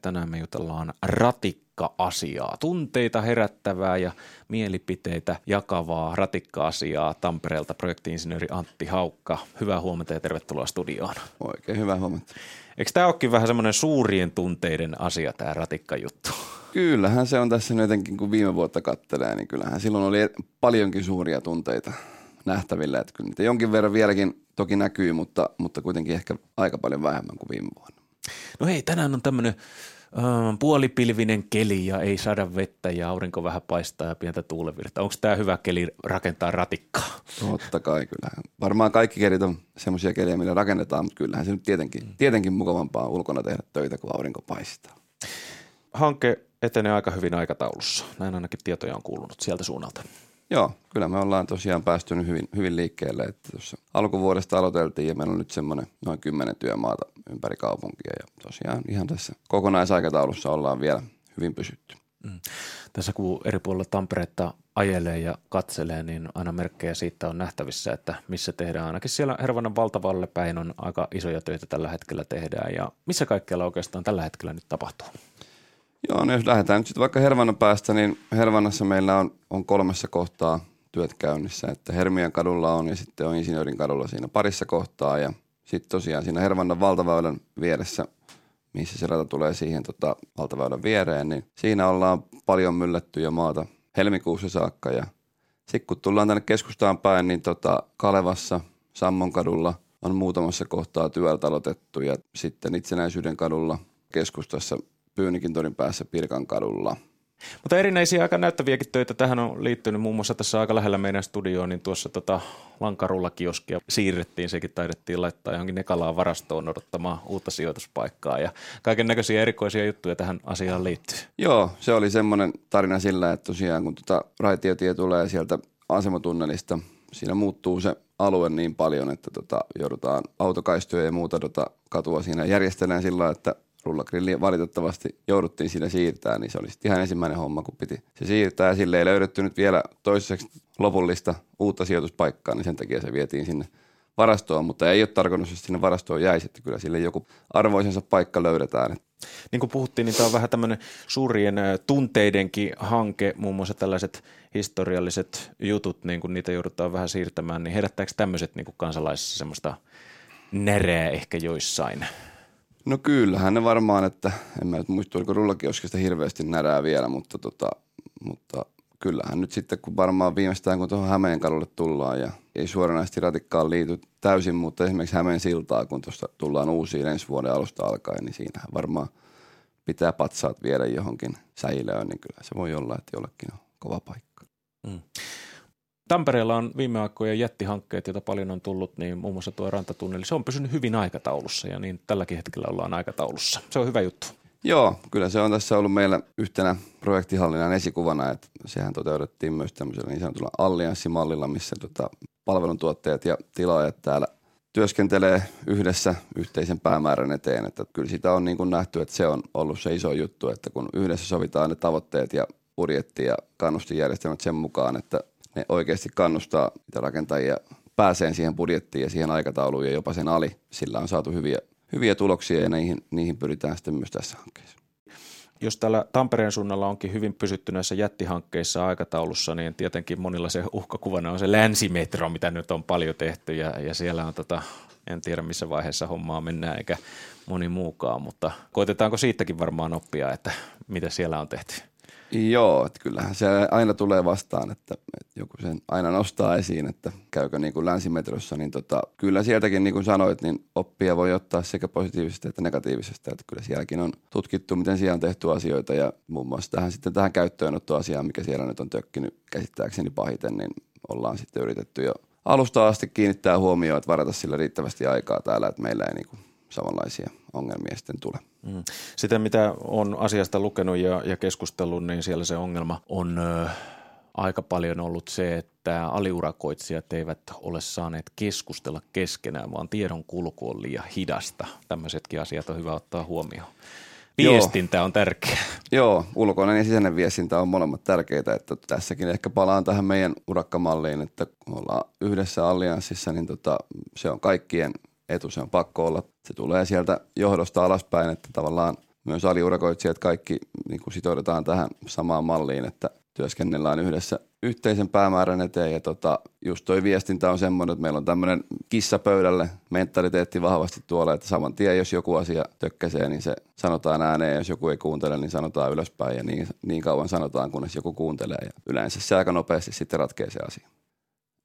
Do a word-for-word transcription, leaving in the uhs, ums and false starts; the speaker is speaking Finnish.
Tänään me jutellaan ratikka-asiaa, tunteita herättävää ja mielipiteitä jakavaa ratikka-asiaa Tampereelta projekti-insinööri Antti Haukka. Hyvää huomenta ja tervetuloa studioon. Oikein hyvää huomenta. Eikö tämä olekin vähän semmoinen suurien tunteiden asia, tämä ratikkajuttu? Kyllähän se on tässä nyt jotenkin, kun viime vuotta kattelee, niin kyllähän silloin oli paljonkin suuria tunteita nähtävillä. Että kyllä niitä jonkin verran vieläkin toki näkyy, mutta, mutta kuitenkin ehkä aika paljon vähemmän kuin viime vuonna. No hei, tänään on tämmöinen äh, puolipilvinen keli ja ei saada vettä ja aurinko vähän paistaa ja pientä tuulenvirtaa. Onko tämä hyvä keli rakentaa ratikkaa? Totta kai, kyllähän. Varmaan kaikki kelit on semmoisia keliä, millä rakennetaan, mutta kyllähän se nyt tietenkin, mm. tietenkin mukavampaa ulkona tehdä töitä, kun aurinko paistaa. Hanke etenee aika hyvin aikataulussa. Näin ainakin tietoja on kuulunut sieltä suunnalta. Joo, kyllä me ollaan tosiaan päästynyt hyvin, hyvin liikkeelle, että tuossa alkuvuodesta aloiteltiin ja meillä on nyt semmoinen noin kymmenen työmaata ympäri kaupunkia ja tosiaan ihan tässä kokonaisaikataulussa ollaan vielä hyvin pysytty. Mm. Tässä kun eri puolilla Tampereetta ajelee ja katselee, niin aina merkkejä siitä on nähtävissä, että missä tehdään. Ainakin siellä Hervannan valtavalle päin on aika isoja töitä tällä hetkellä tehdään ja missä kaikkialla oikeastaan tällä hetkellä nyt tapahtuu? Joo, no jos lähdetään nyt sitten vaikka Hervannan päästä, niin Hervannassa meillä on, on kolmessa kohtaa työt käynnissä, että Hermian kadulla on ja sitten on Insinöörin kadulla siinä parissa kohtaa ja sitten tosiaan siinä Hervannan valtaväylän vieressä, missä se rata tulee siihen tota, valtaväylän viereen, niin siinä ollaan paljon myllättyjä maata helmikuussa saakka ja sitten kun tullaan tänne keskustaan päin, niin tota, Kalevassa, Sammon kadulla on muutamassa kohtaa työt aloitettu ja sitten Itsenäisyyden kadulla keskustassa Pyynikin torin päässä Pirkan kadulla. Mutta erinäisiä aika näyttäviäkin töitä tähän on liittynyt muun muassa tässä aika lähellä meidän studioon, niin tuossa tota lankarullakioskia siirrettiin, sekin taidettiin laittaa johonkin Nekalaan varastoon odottamaan uutta sijoituspaikkaa ja kaiken näköisiä erikoisia juttuja tähän asiaan liittyy. Joo, se oli semmoinen tarina sillä, että tosiaan kun tota raitiotie tulee sieltä asematunnelista, siinä muuttuu se alue niin paljon, että tota joudutaan autokaistoja ja muuta tota katua siinä järjestellään sillä, että rullagrilli valitettavasti jouduttiin siinä siirtää, niin se oli sitten ihan ensimmäinen homma, kun piti se siirtää. Ja sille ei löydetty nyt vielä toiseksi lopullista uutta sijoituspaikkaa, niin sen takia se vietiin sinne varastoon. Mutta ei ole tarkoitus, että sinne varastoon jäisi, että kyllä sille joku arvoisensa paikka löydetään. Niin kuin puhuttiin, niin tämä on vähän tämmöinen suurien tunteidenkin hanke, muun muassa tällaiset historialliset jutut, niin kun niitä joudutaan vähän siirtämään, niin herättääkö tämmöiset niin kuin kansalaisissa semmoista närää ehkä joissain? No kyllähän ne varmaan, että en mä nyt muista, oliko rullakioskista hirveästi närää vielä, mutta, tota, mutta kyllähän nyt sitten, kun varmaan viimeistään kun tuohon Hämeen kadulle tullaan ja ei suoranaisesti ratikkaan liity täysin, mutta esimerkiksi Hämeen siltaa, kun tuosta tullaan uusiin ensi vuoden alusta alkaen, niin siinähän varmaan pitää patsaat viedä johonkin säilöön, niin kyllä se voi olla, että jollekin on kova paikka. Mm. Tampereella on viime aikoina jättihankkeet, joita paljon on tullut, niin muun muassa tuo rantatunneli, se on pysynyt hyvin aikataulussa ja niin tälläkin hetkellä ollaan aikataulussa. Se on hyvä juttu. Joo, kyllä se on tässä ollut meillä yhtenä projektihallinnan esikuvana, että sehän toteutettiin myös tämmöisellä niin sanotulla allianssimallilla, missä tota palveluntuottajat ja tilaajat täällä työskentelee yhdessä yhteisen päämäärän eteen. Että kyllä sitä on niin kuin nähty, että se on ollut se iso juttu, että kun yhdessä sovitaan ne tavoitteet ja budjetti ja kannustinjärjestelmät sen mukaan, että ne oikeasti kannustaa niitä rakentajia pääseen siihen budjettiin ja siihen aikatauluun ja jopa sen ali. Sillä on saatu hyviä, hyviä tuloksia ja niihin, niihin pyritään sitten myös tässä hankkeessa. Jos täällä Tampereen suunnalla onkin hyvin pysytty näissä jättihankkeissa aikataulussa, niin tietenkin monilla se uhkakuvana on se länsimetro, mitä nyt on paljon tehty ja, ja siellä on tota, en tiedä missä vaiheessa hommaa mennään eikä moni muukaan, mutta koitetaanko siitäkin varmaan oppia, että mitä siellä on tehty? Joo, että kyllähän se aina tulee vastaan, että, että joku sen aina nostaa esiin, että käykö niin kuin länsimetrossa, niin tota, kyllä sieltäkin niin kuin sanoit, niin oppia voi ottaa sekä positiivisesta että negatiivisesta, että kyllä sielläkin on tutkittu, miten siellä on tehty asioita ja muun muassa tähän sitten tähän käyttöönottoasiaan, mikä siellä nyt on tökkinyt käsittääkseni pahiten, niin ollaan sitten yritetty jo alusta asti kiinnittää huomioon, että varata sillä riittävästi aikaa täällä, että meillä ei niin kuin samanlaisia ongelmia sitten tule. Mm. Sitten mitä on asiasta lukenut ja, ja keskustellut, niin siellä se ongelma on ö, aika paljon ollut se, että aliurakoitsijat eivät ole saaneet keskustella keskenään, vaan tiedon kulku on liian hidasta. Tämmöisetkin asiat on hyvä ottaa huomioon. Viestintä Joo. on tärkeää. Joo, ulkoinen ja sisäinen viestintä on molemmat tärkeitä, että tässäkin ehkä palaan tähän meidän urakkamalliin, että kun ollaan yhdessä allianssissa, niin tota, se on kaikkien etu, se on pakko olla. Se tulee sieltä johdosta alaspäin, että tavallaan myös aliurakoitsijat kaikki niin kuin sitoudutaan tähän samaan malliin, että työskennellään yhdessä yhteisen päämäärän eteen. Ja tota, just toi viestintä on semmoinen, että meillä on tämmöinen kissa pöydälle mentaliteetti vahvasti tuolla, että saman tien jos joku asia tökkäsee, niin se sanotaan ääneen. Jos joku ei kuuntele, niin sanotaan ylöspäin ja niin, niin kauan sanotaan, kunnes joku kuuntelee. Ja yleensä se aika nopeasti sitten ratkee se asia.